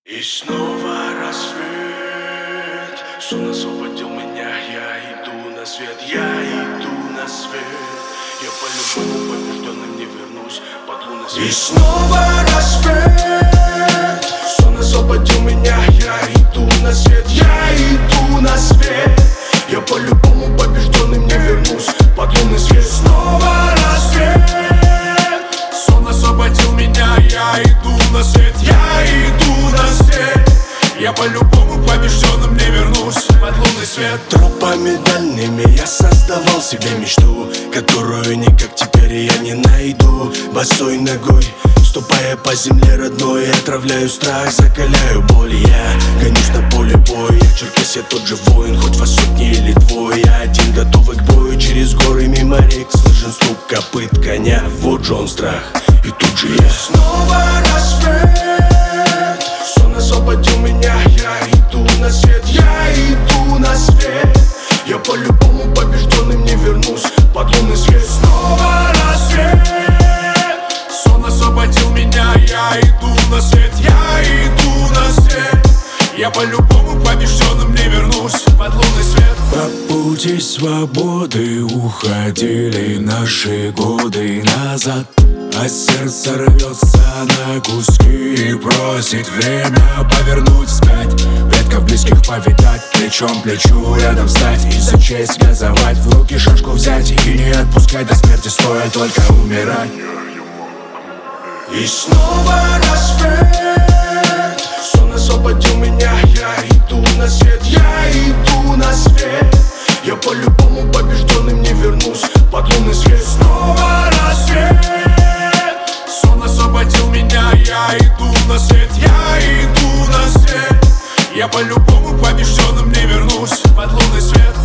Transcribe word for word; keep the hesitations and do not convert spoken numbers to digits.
И снова рассвет, сон освободил меня, я иду на свет, я иду на свет. Я по-любому побежденным не вернусь под лунный свет. И снова рассвет, сон освободил меня, я иду на свет, я иду на свет. Я по-любому побежденным не вернусь под лунный свет. Снова рассвет, сон освободил меня, я иду на свет, я иду на свет. Я по-любому побежденным не вернусь под лунный свет. Тропами дальними я создавал себе мечту, которую никак теперь я не найду. Босой ногой, ступая по земле родной, отравляю страх, закаляю боль. Я гонюсь на поле боя, я Черкес, я тот же воин, хоть вас сотни или двое. Я один, готовый к бою, через горы мимо рек слышен стук копыт коня. Вот же он страх, и тут же я. Снова рассвет, сон освободил меня, я иду на свет, я иду на свет. Я по-любому побежденным не вернусь под лунный свет. Снова рассвет, сон освободил меня, я иду на свет, я иду на свет. Я по-любому побежденным не вернусь под лунный свет. По пути свободы уходили наши годы назад, а сердце рвется на куски и просит время повернуть вспять. Предков близких повидать, плечом к плечу рядом стать и за честь газовать, в руки шашку взять и не отпускать до смерти, стоя только умирать. И снова рассвет, сон освободил меня, я иду на свет, я иду на свет. Я по-любому побежденным не вернусь под лунный свет. Снова рассвет, сон освободил меня, я иду на свет, я иду на свет. Я по-любому побежденным не вернусь под лунный свет.